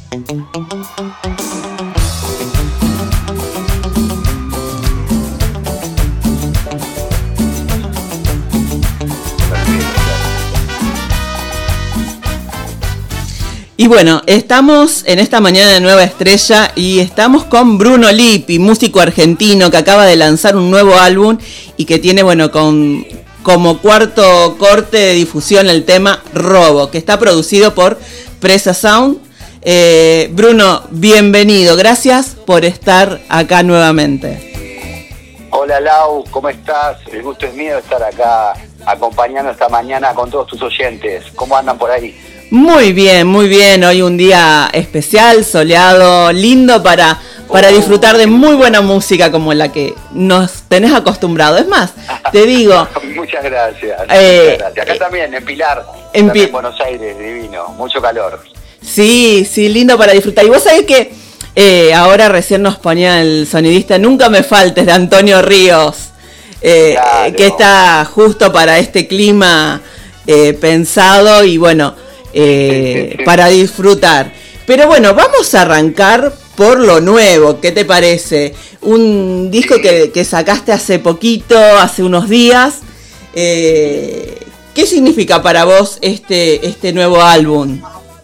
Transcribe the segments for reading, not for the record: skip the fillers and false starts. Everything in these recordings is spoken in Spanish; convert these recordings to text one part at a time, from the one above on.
Y bueno, estamos en esta mañana de Nueva Estrella y estamos con Bruno Lippi, músico argentino que acaba de lanzar un nuevo álbum y que tiene, bueno, como cuarto corte de difusión el tema Robo, que está producido por Presa Sound. Bruno, bienvenido, gracias por estar acá nuevamente. Hola Lau, ¿cómo estás? El gusto es mío estar acá acompañando esta mañana con todos tus oyentes. ¿Cómo andan por ahí? Muy bien, muy bien. Hoy un día especial, soleado, lindo para disfrutar de muy buena música como la que nos tenés acostumbrado. Es más, te digo... Muchas gracias. Muchas gracias. Acá también, en Pilar, en Buenos Aires, divino, mucho calor. Sí, lindo para disfrutar. Y vos sabés que ahora recién nos ponía el sonidista Nunca me faltes de Antonio Ríos, claro, que está justo para este clima pensado y bueno... sí. Para disfrutar. Pero bueno, vamos a arrancar por lo nuevo. ¿Qué te parece? Un disco que sacaste hace poquito, hace unos días. ¿Qué significa para vos este nuevo álbum?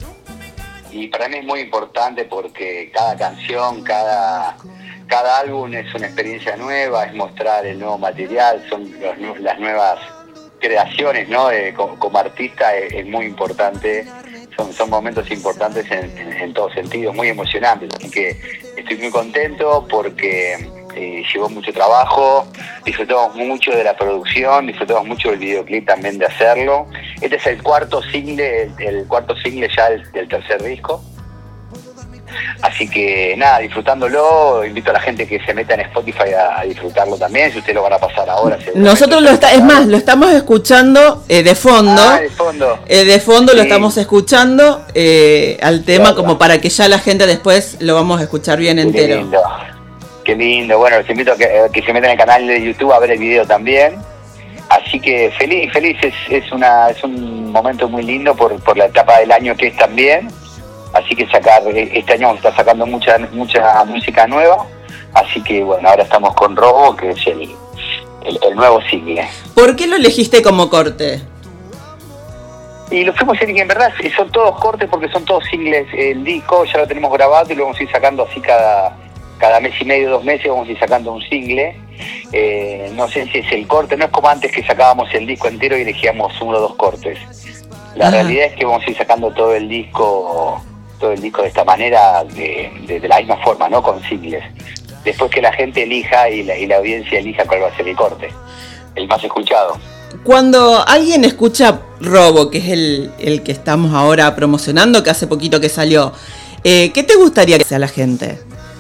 Y para mí es muy importante porque cada canción, cada álbum es una experiencia nueva, es mostrar el nuevo material, son las nuevas creaciones, ¿no? Como artista es muy importante, son momentos importantes en todo sentido, muy emocionantes, así que estoy muy contento porque llevó mucho trabajo, disfrutamos mucho de la producción, disfrutamos mucho del videoclip también de hacerlo. Este es el cuarto single ya del tercer disco. Así que nada, disfrutándolo, invito a la gente que se meta en Spotify a disfrutarlo también, si ustedes lo van a pasar ahora. Nosotros lo estamos escuchando de fondo. De fondo sí. Lo estamos escuchando al tema, claro, como para que ya la gente después lo vamos a escuchar bien entero. Qué lindo, bueno, los invito a que se metan en el canal de YouTube a ver el video también. Así que feliz, es un momento muy lindo por la etapa del año que es también. Así que este año vamos a estar sacando mucha música nueva. Así que bueno, ahora estamos con Robo, que es el nuevo single. ¿Por qué lo elegiste como corte? Y lo fuimos a decir que en verdad son todos cortes porque son todos singles. El disco ya lo tenemos grabado y lo vamos a ir sacando así cada mes y medio, 2 meses vamos a ir sacando un single. No sé si es el corte, no es como antes que sacábamos el disco entero y elegíamos 1 o 2 cortes. La realidad es que vamos a ir sacando todo el disco de esta manera, de la misma forma, ¿no? Con singles. Después que la gente elija y la audiencia elija cuál va a ser el corte, el más escuchado. Cuando alguien escucha Robo, que es el que estamos ahora promocionando, que hace poquito que salió, ¿qué te gustaría que sea la gente?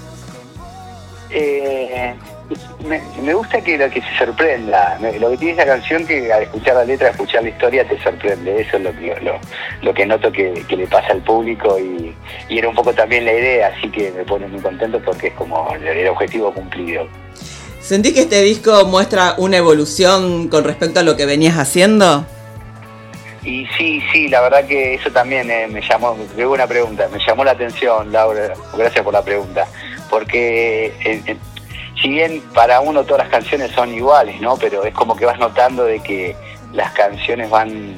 Me gusta que se sorprenda. Lo que tiene esa canción, que al escuchar la letra, escuchar la historia, te sorprende. Eso es lo que noto que le pasa al público y era un poco también la idea, así que me pone muy contento porque es como el objetivo cumplido. ¿Sentís que este disco muestra una evolución con respecto a lo que venías haciendo? Y sí, la verdad que eso también me llamó, qué buena pregunta, me llamó la atención, Laura, gracias por la pregunta, porque si bien para uno todas las canciones son iguales, ¿no? Pero es como que vas notando de que las canciones van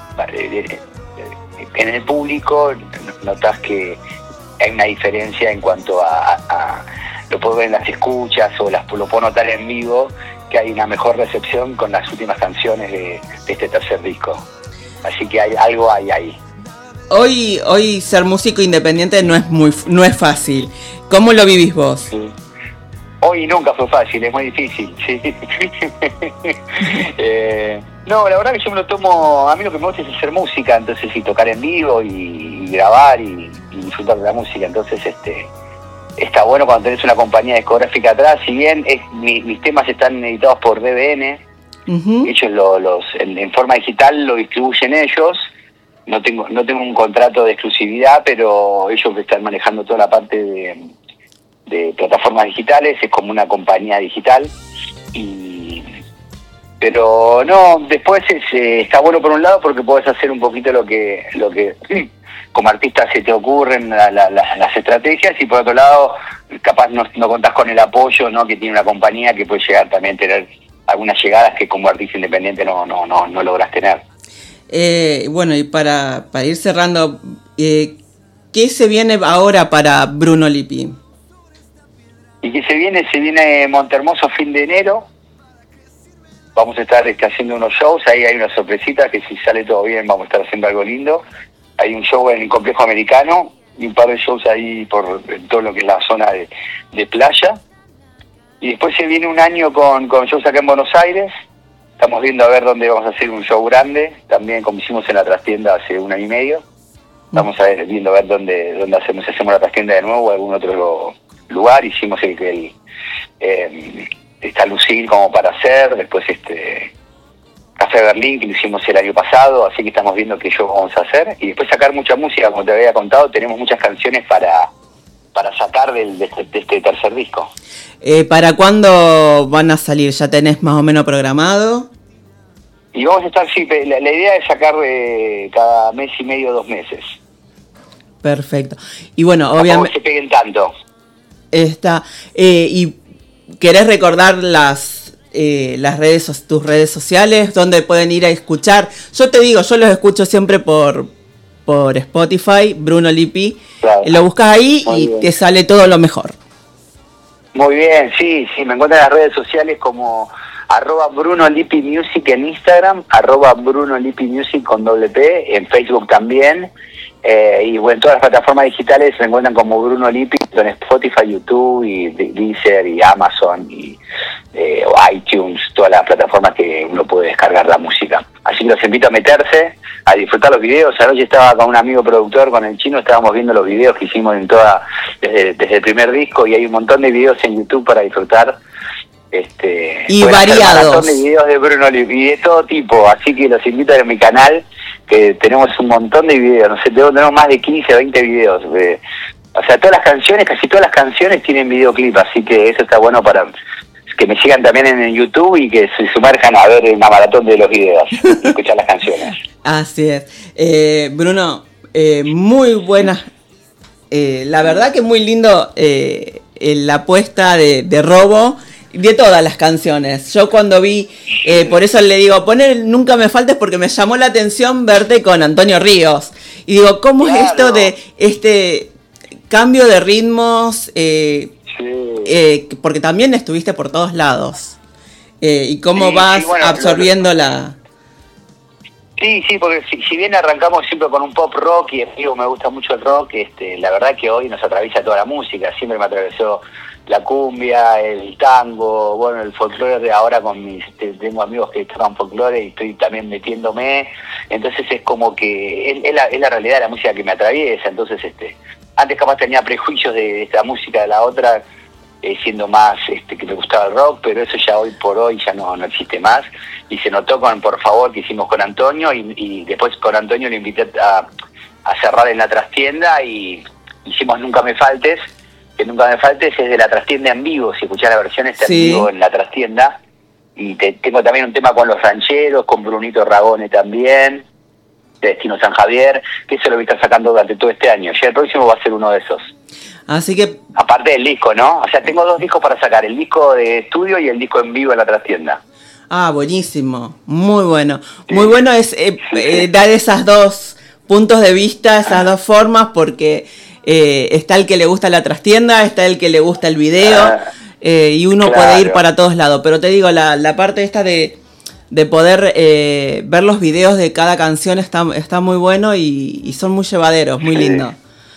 en el público, notas que hay una diferencia en cuanto a lo puedo ver en las escuchas o lo puedo notar en vivo, que hay una mejor recepción con las últimas canciones de este tercer disco. Así que algo hay ahí. Hoy ser músico independiente no es fácil. ¿Cómo lo vivís vos? Sí. Hoy nunca fue fácil, es muy difícil, sí. No, la verdad que yo me lo tomo, a mí lo que me gusta es hacer música, entonces sí, tocar en vivo y grabar y disfrutar de la música, entonces está bueno cuando tenés una compañía discográfica atrás, si bien mis temas están editados por DBN, ellos en forma digital lo distribuyen ellos, no tengo un contrato de exclusividad, pero ellos me están manejando toda la parte de plataformas digitales, es como una compañía digital, pero no, después está bueno por un lado porque podés hacer un poquito lo que como artista se te ocurren las estrategias, y por otro lado capaz no contás con el apoyo, ¿no?, que tiene una compañía que puede llegar también a tener algunas llegadas que como artista independiente no logras tener. Bueno, y para ir cerrando, ¿qué se viene ahora para Bruno Lippi? Y que se viene Montehermoso fin de enero. Vamos a estar haciendo unos shows, ahí hay unas sorpresitas que si sale todo bien vamos a estar haciendo algo lindo. Hay un show en el Complejo Americano y un par de shows ahí por todo lo que es la zona de playa. Y después se viene un año con shows acá en Buenos Aires. Estamos viendo a ver dónde vamos a hacer un show grande, también como hicimos en la trastienda hace 1 año y medio. Estamos viendo a ver dónde hacemos la trastienda de nuevo o algún otro lugar. Hicimos está Lucille como para hacer, después Café Berlín, que lo hicimos el año pasado, así que estamos viendo qué show vamos a hacer. Y después sacar mucha música, como te había contado, tenemos muchas canciones para sacar de este tercer disco. ¿Para cuándo van a salir? ¿Ya tenés más o menos programado? Y vamos a estar, sí, la idea es sacar cada mes y medio, 2 meses. Perfecto. Y bueno, tampoco obviamente se peguen tanto. ¿Y querés recordar tus redes sociales, donde pueden ir a escuchar? Yo te digo, yo los escucho siempre por Spotify, Bruno Lippi. Claro. Lo buscas ahí muy y bien. Te sale todo lo mejor. Muy bien, sí, me encuentran en las redes sociales como @Bruno Lippi Music en Instagram, @Bruno Lippi Music con _P, en Facebook también. Y bueno, en todas las plataformas digitales se encuentran como Bruno Lippi, en Spotify, YouTube y Deezer y Amazon y o iTunes, todas las plataformas que uno puede descargar la música. Así que los invito a meterse, a disfrutar los videos. Anoche estaba con un amigo productor, con el Chino, estábamos viendo los videos que hicimos desde el primer disco, y hay un montón de videos en YouTube para disfrutar. Y variados. Un montón de videos de Bruno Lippi, de todo tipo, así que los invito a mi canal, que tenemos un montón de videos, no sé, tenemos más de 15 o 20 videos. O sea, casi todas las canciones tienen videoclip, así que eso está bueno para que me sigan también en YouTube y que se sumerjan a ver una maratón de los videos y escuchar las canciones. Así es. Bruno, muy buenas. La verdad que muy lindo la apuesta de Robo. De todas las canciones. Yo cuando vi, por eso le digo, poner Nunca Me Faltes, porque me llamó la atención verte con Antonio Ríos. Y digo, ¿cómo claro. es esto de este cambio de ritmos? Sí. Porque también estuviste por todos lados. Y cómo vas absorbiendo la... Sí, porque si bien arrancamos siempre con un pop rock, y digo, me gusta mucho el rock, la verdad que hoy nos atraviesa toda la música. Siempre me atravesó la cumbia, el tango, bueno, el folclore. De ahora tengo amigos que tocan folclore y estoy también metiéndome. Entonces es como que es la realidad de la música que me atraviesa. Entonces antes capaz tenía prejuicios de esta música, de la otra, siendo más que me gustaba el rock, pero eso ya hoy por hoy ya no existe más. Y se notó con Por Favor, que hicimos con Antonio, y después con Antonio le invité a cerrar en la trastienda, y hicimos Nunca Me Faltes, que Nunca Me Faltes es de la trastienda en vivo. Si escuchás la versión está en vivo en la trastienda. Y tengo también un tema con Los Rancheros, con Brunito Ragone también, de Destino San Javier, que eso lo voy a estar sacando durante todo este año. Ya el próximo va a ser uno de esos. Así que... Aparte del disco, ¿no? O sea, tengo 2 discos para sacar, el disco de estudio y el disco en vivo en la trastienda. Ah, buenísimo, muy bueno. Sí. Muy bueno es dar esos 2 puntos de vista, esas 2 formas, porque está el que le gusta la trastienda, está el que le gusta el video, y uno puede ir para todos lados. Pero te digo, la parte esta de poder ver los videos de cada canción está muy bueno, y son muy llevaderos, muy lindos.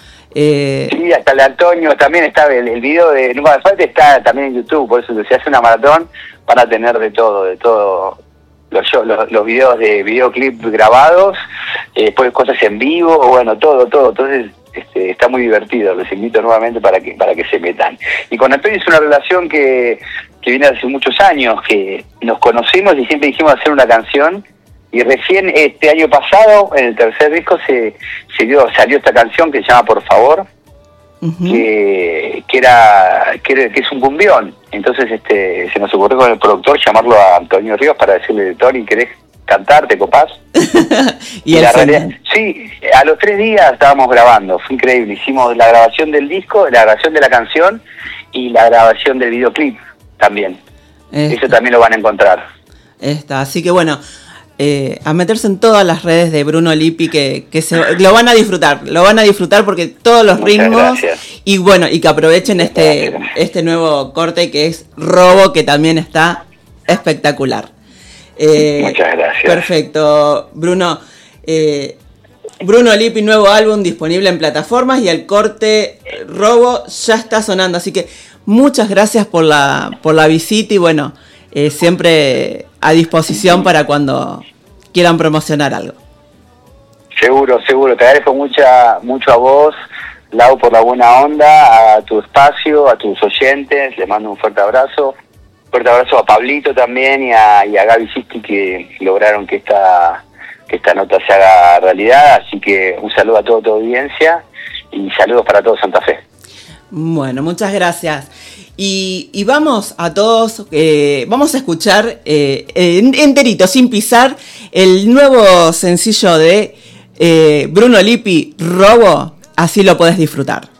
Sí, hasta el de Antonio también está, el video de Nunca Me Faltes está también en YouTube, por eso que se hace una maratón van a tener de todo los videos de videoclip grabados, después cosas en vivo, bueno, todo, entonces está muy divertido, les invito nuevamente para que se metan. Y con Antonio es una relación que viene hace muchos años, que nos conocimos y siempre dijimos hacer una canción. Y recién este año pasado, en el tercer disco, salió esta canción que se llama Por Favor, que es un cumbión. Entonces se nos ocurrió con el productor llamarlo a Antonio Ríos para decirle, Tony, ¿querés cantar, ¿te copás? Y la realidad, sí, a los 3 días estábamos grabando, fue increíble. Hicimos la grabación del disco, la grabación de la canción y la grabación del videoclip también. Eso también lo van a encontrar. Así que bueno, a meterse en todas las redes de Bruno Lippi que lo van a disfrutar porque todos los Muchas ritmos gracias. y bueno, y que aprovechen este nuevo corte que es Robo, que también está espectacular. Muchas gracias. Perfecto, Bruno. Bruno Lippi, nuevo álbum disponible en plataformas y el corte Robo ya está sonando, así que muchas gracias por la visita y bueno, siempre a disposición para cuando quieran promocionar algo. Seguro, te agradezco mucho a vos, Lau, por la buena onda, a tu espacio, a tus oyentes, les mando un fuerte abrazo a Pablito también y a Gaby Sisti, que lograron que esta nota se haga realidad, así que un saludo a toda tu audiencia y saludos para todo Santa Fe. Bueno, muchas gracias. Y vamos a todos, vamos a escuchar enterito, sin pisar, el nuevo sencillo de Bruno Lippi, Robo, así lo podés disfrutar.